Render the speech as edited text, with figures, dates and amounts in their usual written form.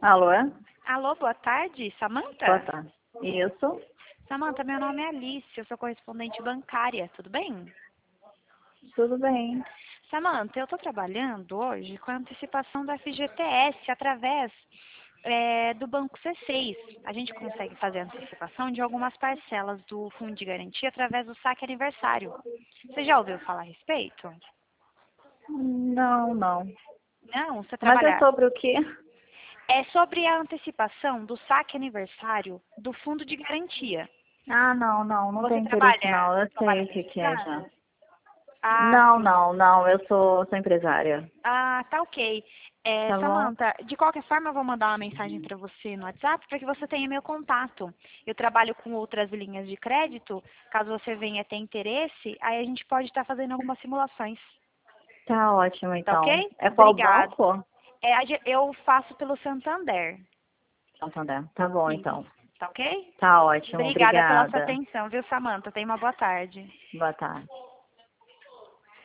Alô? Alô, boa tarde, Samantha? Boa tarde. Isso? Samantha, meu nome é Alice, eu sou correspondente bancária, tudo bem? Tudo bem. Samantha, eu estou trabalhando hoje com a antecipação do FGTS através do Banco C6. A gente consegue fazer a antecipação de algumas parcelas do Fundo de Garantia através do saque aniversário. Você já ouviu falar a respeito? Não, não. Não, você Mas é trabalha. sobre o quê? É sobre a antecipação do saque aniversário do Fundo de Garantia. Ah, não Você tem interesse trabalha não. Eu com sei o que é já. precisando? Ah, Não, sim. não. Eu sou empresária. Ah, tá ok. Tá bom? Samantha, de qualquer forma eu vou mandar uma mensagem para você no WhatsApp para que você tenha meu contato. Eu trabalho com outras linhas de crédito. Caso você venha ter interesse, aí a gente pode estar fazendo algumas simulações. Tá ótimo, Tá então. ok? É qual Obrigada. banco? Eu faço pelo Santander. Santander. Tá bom, Isso. então. Tá ok? Tá ótimo. Obrigada pela sua Obrigada. atenção, viu, Samantha? Tenha uma boa tarde. Boa tarde.